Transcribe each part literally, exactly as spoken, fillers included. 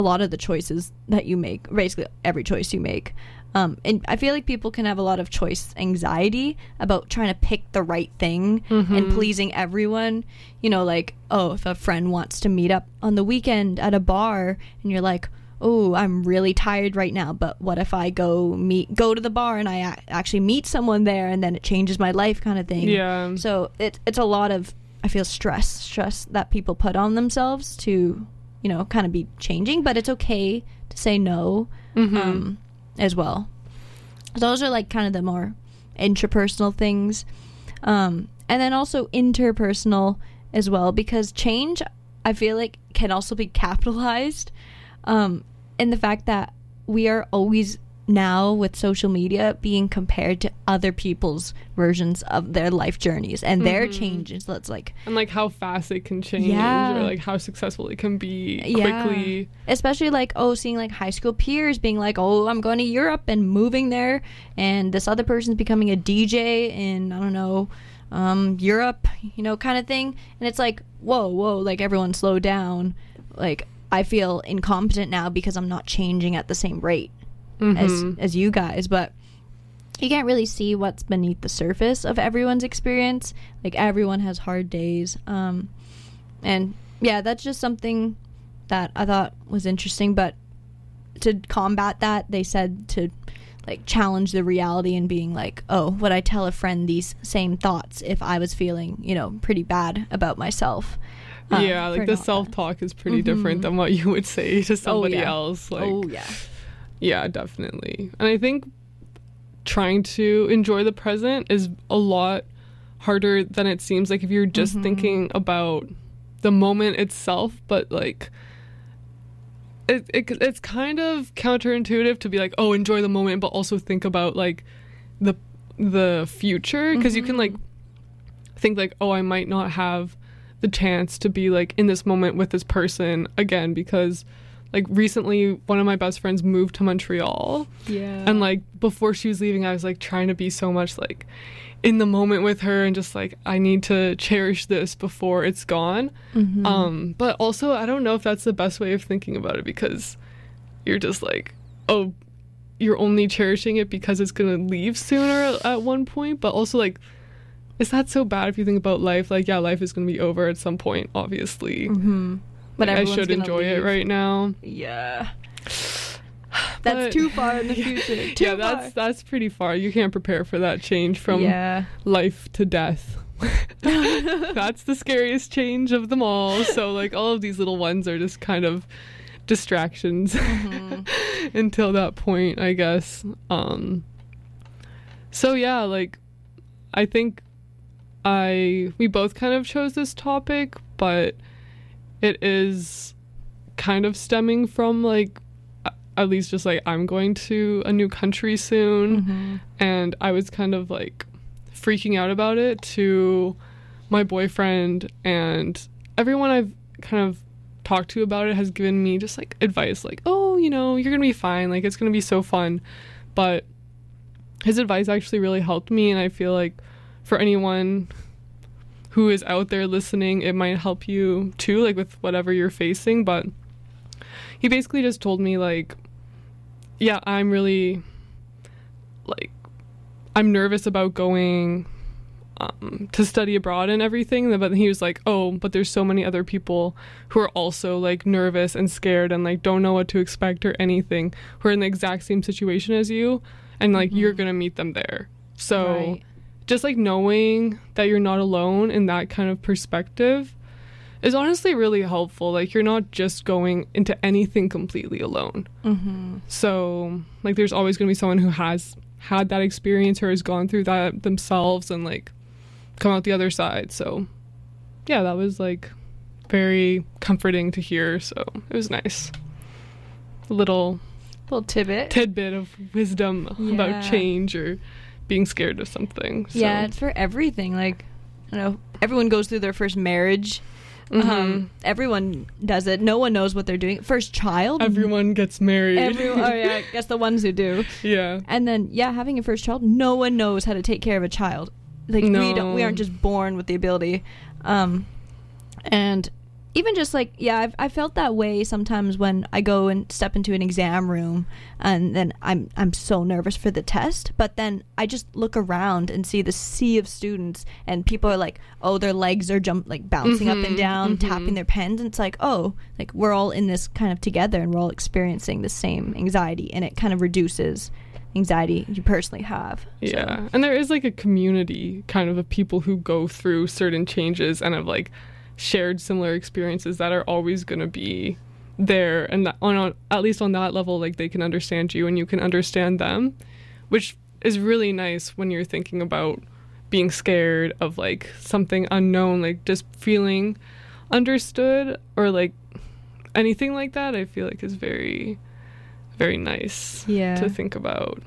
a lot of the choices that you make, basically every choice you make. Um, and I feel like people can have a lot of choice anxiety about trying to pick the right thing mm-hmm. and pleasing everyone. You know, like, oh, if a friend wants to meet up on the weekend at a bar and you're like, oh, I'm really tired right now, but what if I go meet, go to the bar and I a- actually meet someone there and then it changes my life kind of thing. Yeah. So it, it's a lot of, I feel, stress, stress that people put on themselves to, you know, kind of be changing, but it's okay to say no. Mm-hmm. Um, as well. Those are like kind of the more intrapersonal things, um, and then also interpersonal as well, because change, I feel like, can also be capitalized um, in the fact that we are always now with social media being compared to other people's versions of their life journeys and their mm-hmm. changes. That's like, and like how fast it can change, yeah. or like how successful it can be yeah. quickly. Especially like, oh, seeing like high school peers being like, oh, I'm going to Europe and moving there, and this other person's becoming a D J in, I don't know, um, Europe, you know, kind of thing. And it's like, whoa, whoa, like everyone slow down. Like, I feel incompetent now because I'm not changing at the same rate. Mm-hmm. as as you guys, but you can't really see what's beneath the surface of everyone's experience. Like, everyone has hard days, um and yeah, that's just something that I thought was interesting. But to combat that, they said to like challenge the reality and being like, oh, would I tell a friend these same thoughts if I was feeling, you know, pretty bad about myself? Um, yeah, like the self-talk is pretty mm-hmm. different than what you would say to somebody oh, yeah. else. Like, oh yeah Yeah, definitely. And I think trying to enjoy the present is a lot harder than it seems. Like, if you're just mm-hmm. thinking about the moment itself, but like it, it it's kind of counterintuitive to be like, oh, enjoy the moment, but also think about like the the future, because mm-hmm. you can like think like, oh, I might not have the chance to be like in this moment with this person again, because like recently one of my best friends moved to Montreal. Yeah. And like before she was leaving, I was like trying to be so much like in the moment with her and just like, I need to cherish this before it's gone. Mm-hmm. Um, but also I don't know if that's the best way of thinking about it, because you're just like, oh, you're only cherishing it because it's gonna leave sooner at one point. But also like, is that so bad if you think about life? Like, yeah, life is gonna be over at some point, obviously. Mm-hmm. But like, I should enjoy leave. it right now. Yeah. That's but, too far in the future. Too yeah, that's far. that's pretty far. You can't prepare for that change from yeah. life to death. That's the scariest change of them all. So like all of these little ones are just kind of distractions mm-hmm. until that point, I guess. Um so yeah, like I think I we both kind of chose this topic, but it is kind of stemming from like, at least just like, I'm going to a new country soon, mm-hmm. and I was kind of like freaking out about it to my boyfriend, and everyone I've kind of talked to about it has given me just like advice like, oh, you know, you're gonna be fine, like it's gonna be so fun. But his advice actually really helped me, and I feel like for anyone who is out there listening, it might help you too, like with whatever you're facing. But he basically just told me like, yeah, I'm really like, I'm nervous about going um, to study abroad and everything. But he was like, oh, but there's so many other people who are also like nervous and scared and like don't know what to expect or anything, who are in the exact same situation as you, and like mm-hmm. you're gonna meet them there. So right. just like knowing that you're not alone in that kind of perspective is honestly really helpful. Like, you're not just going into anything completely alone. Mm-hmm. So like there's always going to be someone who has had that experience or has gone through that themselves and like come out the other side. So yeah, that was like very comforting to hear. So it was nice. A little little tidbit tidbit of wisdom yeah. about change or being scared of something. So. Yeah, it's for everything. Like, I don't know, everyone goes through their first marriage. Mm-hmm. Um, everyone does it. No one knows what they're doing. First child. Everyone gets married. Everyone, oh yeah, I guess the ones who do. Yeah. And then yeah, having a first child, no one knows how to take care of a child. Like no. we don't, we aren't just born with the ability. Um, and even just like, yeah, I've, I felt that way sometimes when I go and step into an exam room, and then I'm I'm so nervous for the test, but then I just look around and see the sea of students, and people are like, oh, their legs are jump like bouncing Mm-hmm, up and down, mm-hmm. tapping their pens, and it's like, oh, like we're all in this kind of together, and we're all experiencing the same anxiety, and it kind of reduces anxiety you personally have. Yeah. So. And there is like a community kind of of people who go through certain changes and have like shared similar experiences that are always going to be there, and that on, on at least on that level, like they can understand you and you can understand them, which is really nice when you're thinking about being scared of like something unknown, like just feeling understood or like anything like that. I feel like is very very nice Yeah. to think about.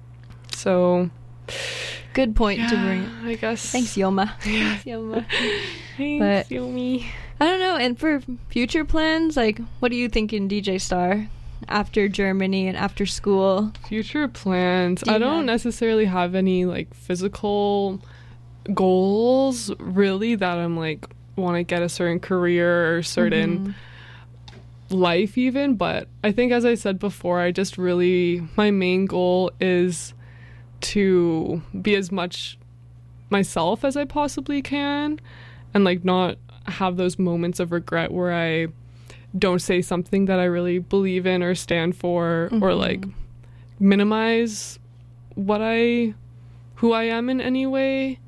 So Good point yeah, to bring. I guess. Thanks, Yoma. Thanks, Yoma. Thanks, But- Yomi. I don't know. And for future plans, like, what are you thinking, D J Star, after Germany and after school? Future plans. Do you I don't have- necessarily have any like physical goals really that I'm like want to get a certain career or certain Mhm. life even, but I think as I said before, I just really my main goal is to be as much myself as I possibly can and like not have those moments of regret where I don't say something that I really believe in or stand for or Mhm. like minimize what I who I am in any way.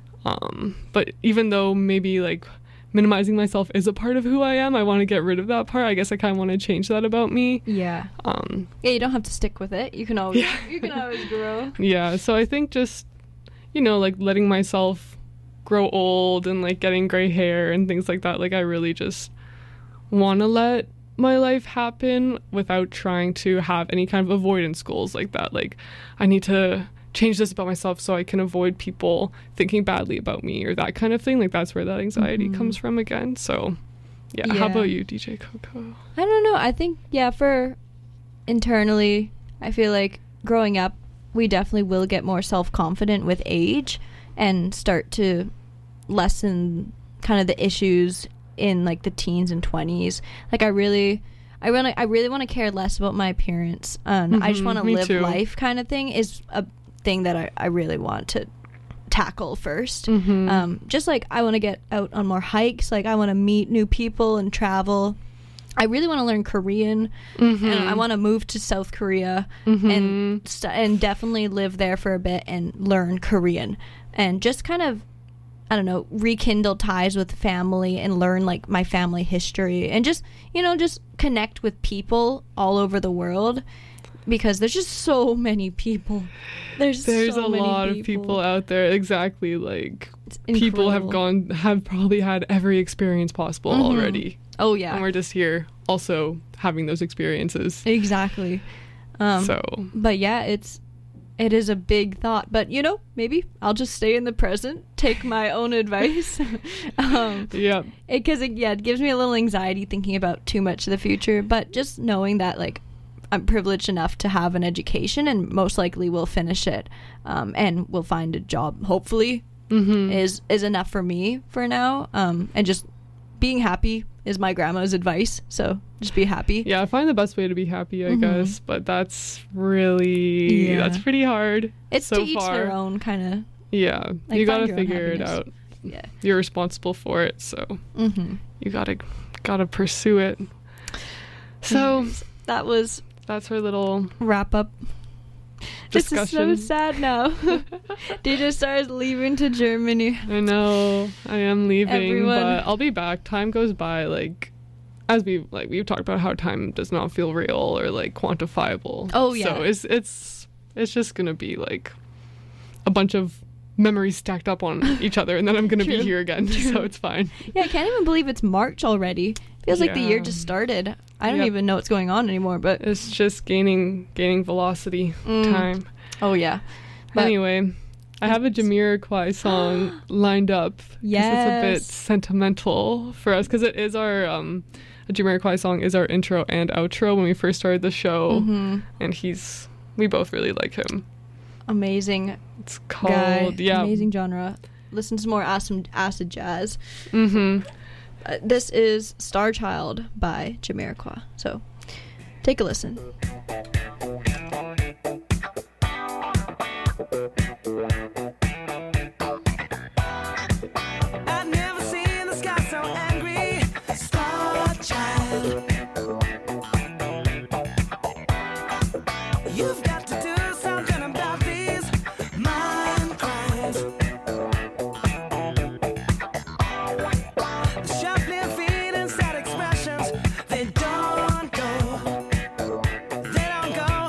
Um, but even though maybe like minimizing myself is a part of who I am, I want to get rid of that part. I guess I kind of want to change that about me. Yeah. Um, Yeah, you don't have to stick with it. You can always Yeah. you can always grow. yeah, so I think just, you know, like letting myself grow old and like getting gray hair and things like that. Like I really just want to let my life happen without trying to have any kind of avoidance goals like that. Like I need to change this about myself so I can avoid people thinking badly about me or that kind of thing. Like that's where that anxiety Mhm. comes from again. So yeah, Yeah. how about you, D J Coco? I don't know. I think, yeah, for internally, I feel like growing up, we definitely will get more self-confident with age and start to lessen kind of the issues in like the teens and twenties. Like I really I really I really want to care less about my appearance. Um, I just Mhm, want to me live too. life kind of thing is a thing that I, I really want to tackle first. Mhm. Um, just like I want to get out on more hikes, like I want to meet new people and travel. I really want to learn Korean, Mhm. and I want to move to South Korea Mhm. and st- and definitely live there for a bit and learn Korean and just kind of, I don't know, rekindle ties with family and learn like my family history and just, you know, just connect with people all over the world because there's just so many people. There's There's so a many lot of people out there. Exactly. Like It's people have incredible. gone have probably had every experience possible Mhm. already. Oh yeah. And we're just here also having those experiences. Exactly. Um, so But yeah, it's it is a big thought. But you know, maybe I'll just stay in the present, take my own advice. um, yeah. because it, yeah, it gives me a little anxiety thinking about too much of the future. But just knowing that like I'm privileged enough to have an education and most likely will finish it, um, and will find a job. Hopefully, Mm-hmm. is is enough for me for now. Um, and just being happy is my grandma's advice. So just be happy. Yeah, I find the best way to be happy, I Mhm. guess, but that's really Yeah. that's pretty hard. It's so to each far. their own kind of. Yeah, Like, you find gotta your own figure it happiness. out. Yeah. You're responsible for it, so Mm-hmm. you gotta gotta pursue it. So That was that's our little wrap up. This is so discussion. sad now. D J Star is leaving to Germany. I know I am leaving, Everyone. but I'll be back. Time goes by like as we like we've talked about how time does not feel real or like quantifiable. Oh, yeah. So it's it's it's just gonna be like a bunch of memories stacked up on each other, and then I'm gonna be True. here again. So it's fine. Yeah, I can't even believe it's March already. Feels like the year Yeah. just started. I don't Yep. even know what's going on anymore, but It's just gaining gaining velocity Mm. time. oh yeah. But Anyway, I have a Jamiroquai song lined up. 'cause it's a bit Yes. sentimental for us because it is our um, a Jamiroquai song is our intro and outro when we first started the show, Mhm. and he's we both really like him. amazing It's called guy, yeah. amazing genre. Listen to more acid acid jazz. Mm-hmm. uh, this is Star Child by Jamiroquai. So take a listen. I've never seen the sky so angry. Star Child. You've got to do something about these mind crimes. The shuffling feelings, sad expressions, they don't go. They don't go.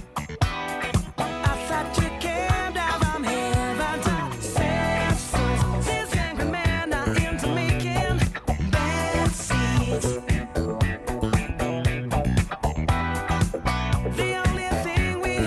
I thought you came down from heaven to save souls. This angry man not into making bad seeds. The only thing we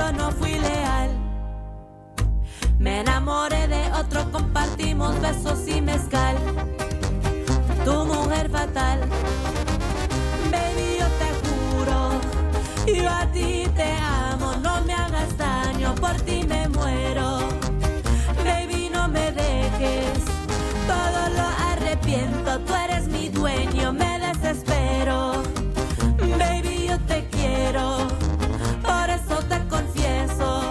yo no fui leal. Me enamoré de otro, compartimos besos y mezcal. Tu mujer fatal, baby, yo te juro, yo a ti te amo, no me hagas daño, por ti me muero. Baby, no me dejes, todo lo arrepiento, tú eres mi dueño, me desespero. Baby, yo te quiero, por eso te confieso.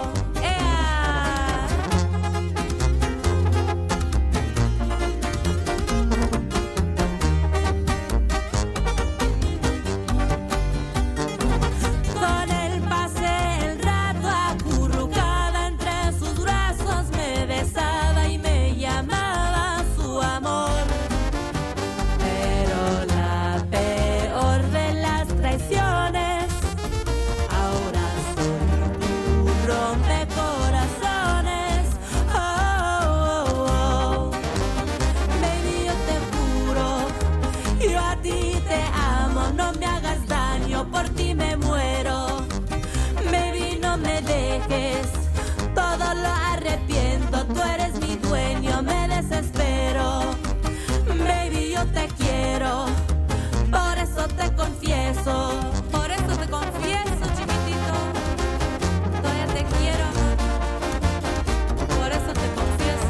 Por ti me muero, baby, no me dejes, todo lo arrepiento, tú eres mi dueño, me desespero. Baby, yo te quiero, por eso te confieso, por eso te confieso, chiquitito, todavía te quiero, amor, por eso te confieso.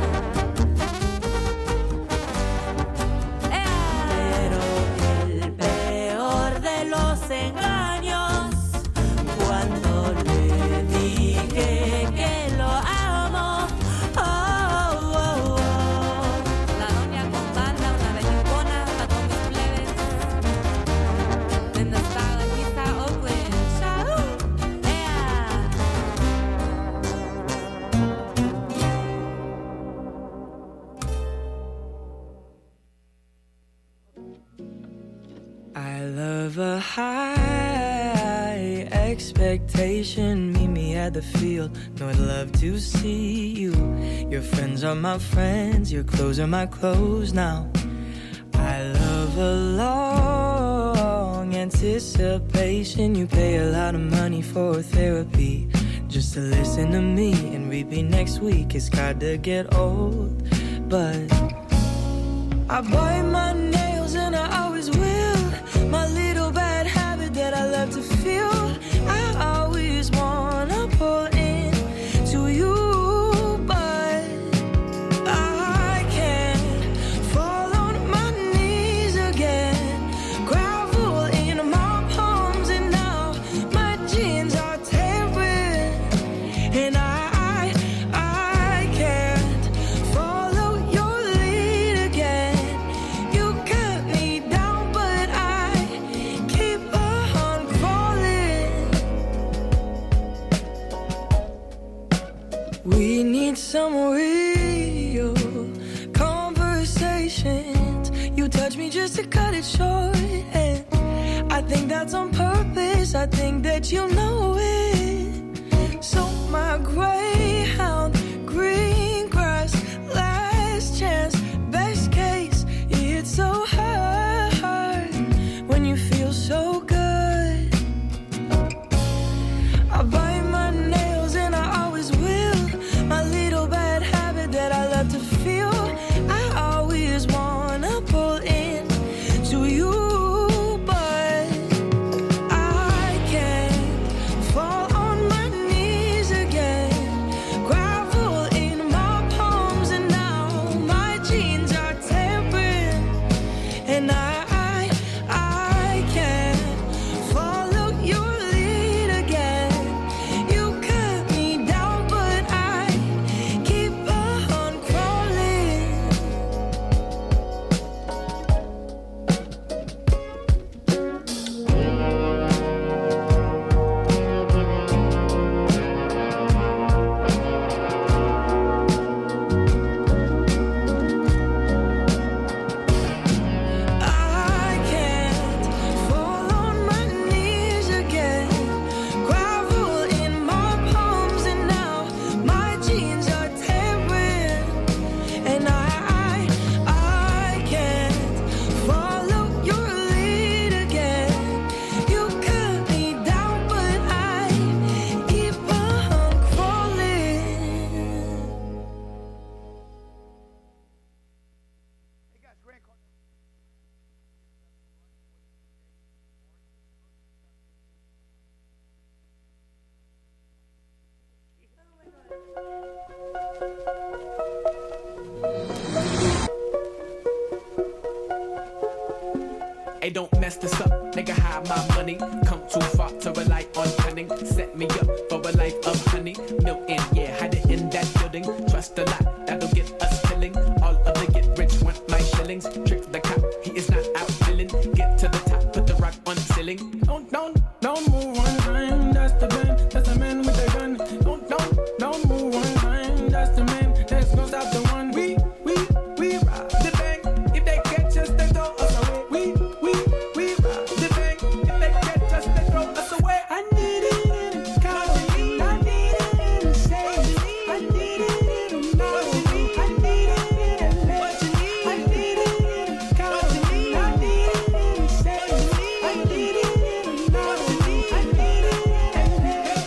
Pero el peor de los engaños, cuando le dije que lo amo, oh, oh, oh. La doña con banda, una belicona pa' todos mis plebes. En the style of East Oakland, Shahoo, yeah. I love a high expectation. Meet me at the field. No, I'd love to see you. Your friends are my friends. Your clothes are my clothes now. I love a long anticipation. You pay a lot of money for therapy just to listen to me and read me next week. It's got to get old, but I bite my nails and I always will. My little bad habit that I love to feel. I always wanna pull in to you, but I can't fall on my knees again. Gravel in my palms and now my jeans are tearing, and I, I can't follow your lead again. You cut me down, but I keep on crawling. We need some real conversations. You touch me just to cut it short, and I think that's on purpose. I think that you know it. So my greyhound, green grass, last chance, best case. It's so hard when you feel so good. I bite my nails and I always will. My little bad habit that I love to feel. I always wanna pull in to you, but I can't fall on my knees again. Hey, don't mess this up, nigga, hide my money. Come too far to rely on cunning. Set me up for a life of honey. Milton, yeah, hide it in that building. Trust a lot, that'll get us killing. All of the get rich want my shillings. Trick the cop, he is not out killing. Get to the top, put the rock on the ceiling. Don't, don't, don't move one time. That's the man, that's the man with the gun. Don't, don't, don't move one time. That's the man that's gonna stop the one. We, we, we rob the bank. If they catch us, they throw us away. We, we, we rob the bank. If they catch us, they throw us away. I need it in a car. I need it in a safe. I need it in a mouth. I need it in a leg. I need it in a car. I need it in a safe. I need it in a mouth. I need it in a leg.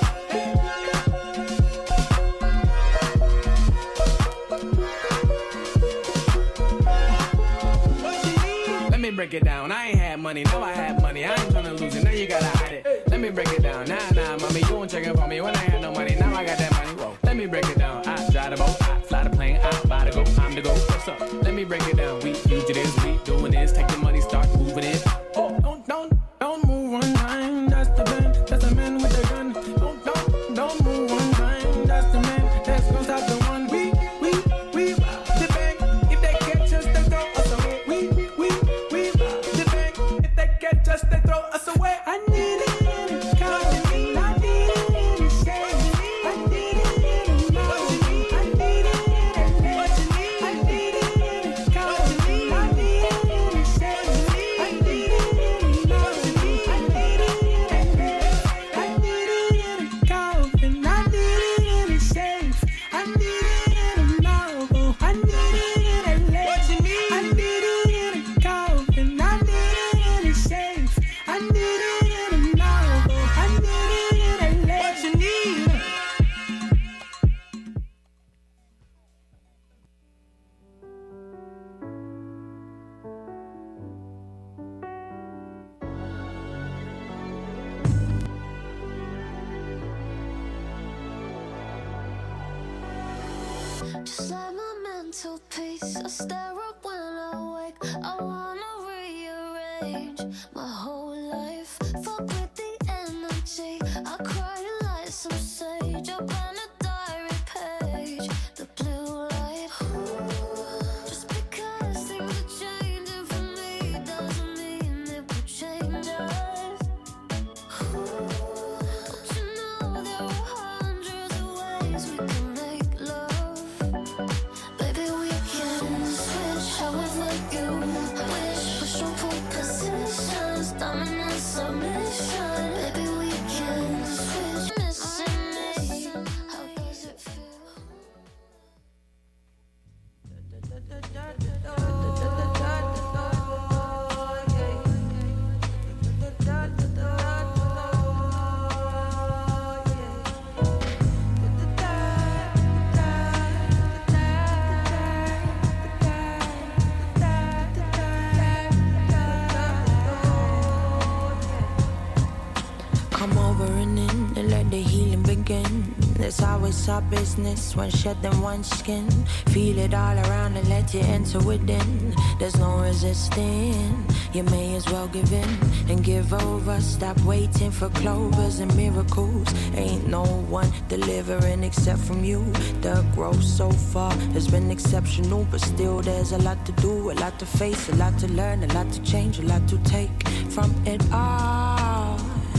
Let me break it down. I ain't had money, now I have money. I ain't tryna lose it, now you gotta hide it. Let me break it down. Nah, nah, mommy, you won't check it for me when I had no money. Now I got that money. Whoa. Let me break it down. I drive the boat, I fly the plane, I buy the go, I'm the go. What's up? Let me break it down. We fugitives, we doing this. Take the money, start moving it. Oh, don't, don't, don't move one time. That's the man, that's the man with the gun. Don't, don't, don't move one time. That's the man that's gonna stop the one. We, we, we rob the bank. If they catch us, they throw us away. We, we, we rob the bank. If they catch us, they throw us away. I need it in a car. I need it in a safe. I need it in a mouth. I need it in a leg. I need it in a car. I need it in a safe. I need it in a mouth. I need it in a leg. I need it in a car. And I need it in a safe. I need it in a mouth. I need it in a leg. I need it in a car. And I need it in a safe. I need it in a mouth. I need it in a leg. What you need? Just like my mental peace, I stare up when I wake. I wanna rearrange my whole life. Fuck with the energy. I cry and light some sage up on a diary page. The blue light. Just because things are changing for me doesn't mean it will change us. Don't you know there are hundreds of ways we can make love? Baby, we can switch however you wish. Push and pull positions, dominant submission. Baby, we can switch. Missing me, how does it feel? Come over and in and let the healing begin. It's always our business when shedding one skin. Feel it all around and let you enter within. There's no resisting. You may as well give in and give over. Stop waiting for clovers and miracles. Ain't no one delivering except from you. The growth so far has been exceptional, but still there's a lot to do, a lot to face, a lot to learn, a lot to change, a lot to take from it all.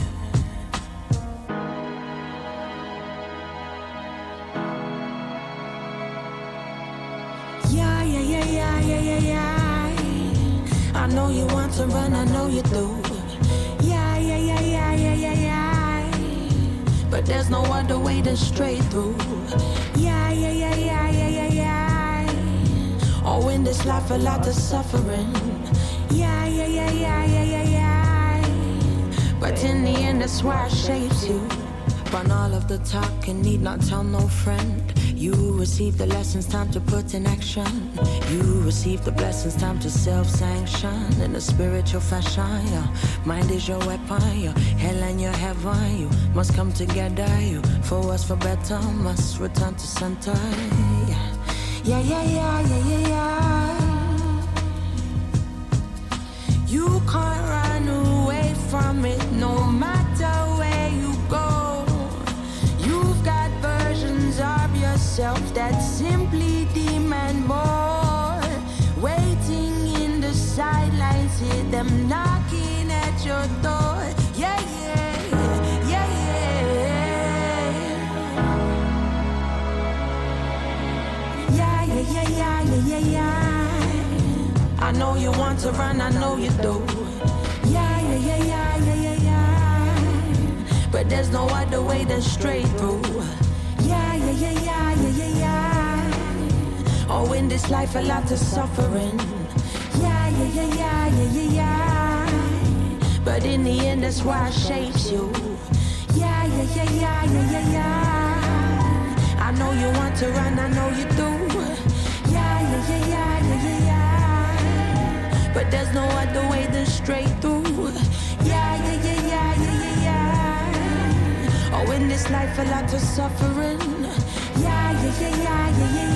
Yeah, yeah, yeah, yeah, yeah, yeah, yeah. I know you want to run, I know you do. Yeah, yeah, yeah, yeah, yeah, yeah, yeah. But there's no other way than straight through. Yeah, yeah, yeah, yeah, yeah, yeah, yeah. Oh, in this life a lot of suffering. Yeah, yeah, yeah, yeah, yeah, yeah, yeah. But in the end that's why it shapes you. Run all of the talk and need not tell no friend. You receive the lessons, time to put in action. You receive the blessings, time to self-sanction. In a spiritual fashion, your mind is your weapon. Your hell and your heaven, you must come together. You, for us for better, must return to center. Yeah, yeah, yeah, yeah, yeah, yeah, yeah. You can't run away from it no matter where you go. You've got versions of yourself that simply demand more. Waiting in the sidelines, hear them knocking at your door. Yeah, yeah, yeah, yeah. Yeah, yeah, yeah, yeah, yeah, yeah, yeah. I know you want to run, I know you do. Yeah, yeah, yeah, yeah, yeah, yeah, yeah. But there's no other way than straight through. Yeah, yeah, yeah, yeah, yeah, yeah, yeah. Oh, in this life a lot of suffering. Yeah, yeah, yeah, yeah, yeah, yeah, yeah. But in the end that's why it shapes you. Yeah, yeah, yeah, yeah, yeah, yeah, yeah. I know you want to run, I know you do. Yeah, yeah, yeah, yeah, yeah, yeah, yeah. But there's no other way than straight through. Yeah, yeah, yeah, yeah, yeah, yeah, yeah. Oh, in this life a lot of suffering. Yeah, yeah, yeah, yeah, yeah, yeah,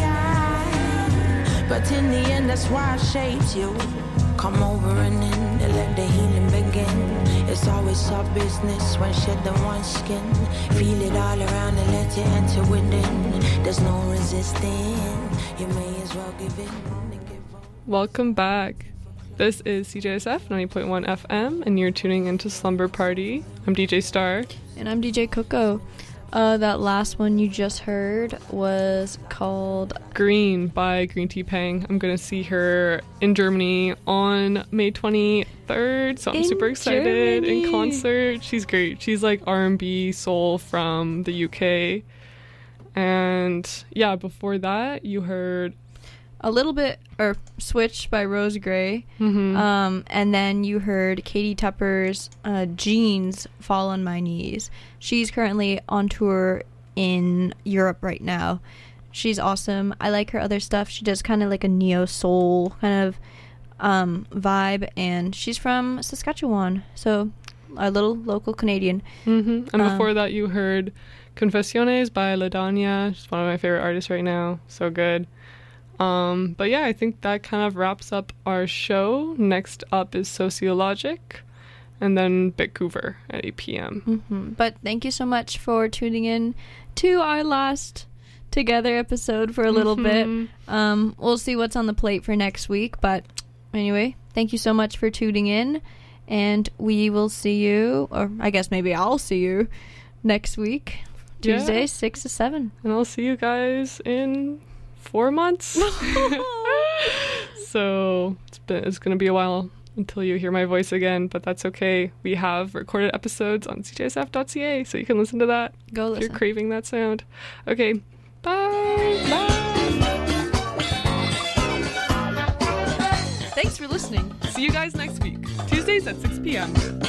yeah. But in the end that's why it shapes you. Come over and in and let the healing begin. It's always our business when shedding one skin. Feel it all around and let it enter within. There's no resisting. You may as well give in and give up. Welcome back. This is C J S F ninety point one F M, and you're tuning into Slumber Party. I'm D J Star. And I'm D J Coco. Uh, that last one you just heard was called Green by Green Tea Pang. I'm going to see her in Germany on May twenty-third, so I'm In super excited. Germany. In concert. She's great. She's like R and B soul from the U K. And yeah, before that, you heard a little bit, or Switch by Rose Gray. Mhm. Um, and then you heard Katie Tupper's uh, Jeans, Fall on My Knees. She's currently on tour in Europe right now. She's awesome. I like her other stuff. She does kind of like a neo-soul kind of um, vibe, and she's from Saskatchewan, so a little local Canadian. Mm-hmm. And Um, before that, you heard Confessiones by LaDanya. She's one of my favorite artists right now. So good. Um, but yeah, I think that kind of wraps up our show. Next up is Sociologic, and then Bitcouver at eight p.m. hmm But thank you so much for tuning in to our last together episode for a little Mhm. bit. Um, we'll see what's on the plate for next week. But anyway, thank you so much for tuning in, and we will see you, or I guess maybe I'll see you next week, Yeah. Tuesday, six to seven. And I'll see you guys in four months. So it's been, it's gonna be a while until you hear my voice again, but that's okay. We have recorded episodes on c j s f dot c a, so you can listen to that Go if listen. you're craving that sound. Okay, bye. Bye. Thanks for listening. See you guys next week, Tuesdays at six p.m.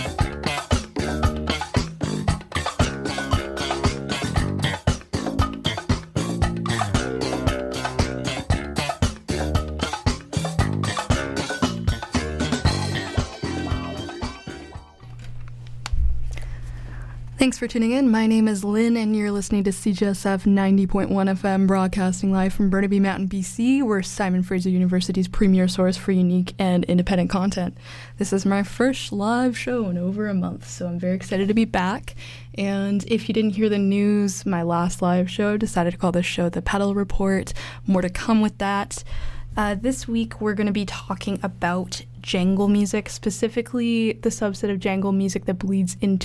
Thanks for tuning in. My name is Lynn, and you're listening to C J S F ninety point one F M, broadcasting live from Burnaby Mountain, B C. We're Simon Fraser University's premier source for unique and independent content. This is my first live show in over a month, so I'm very excited to be back. And if you didn't hear the news, my last live show, decided to call this show The Pedal Report. More to come with that. Uh, this week, we're going to be talking about jangle music, specifically the subset of jangle music that bleeds into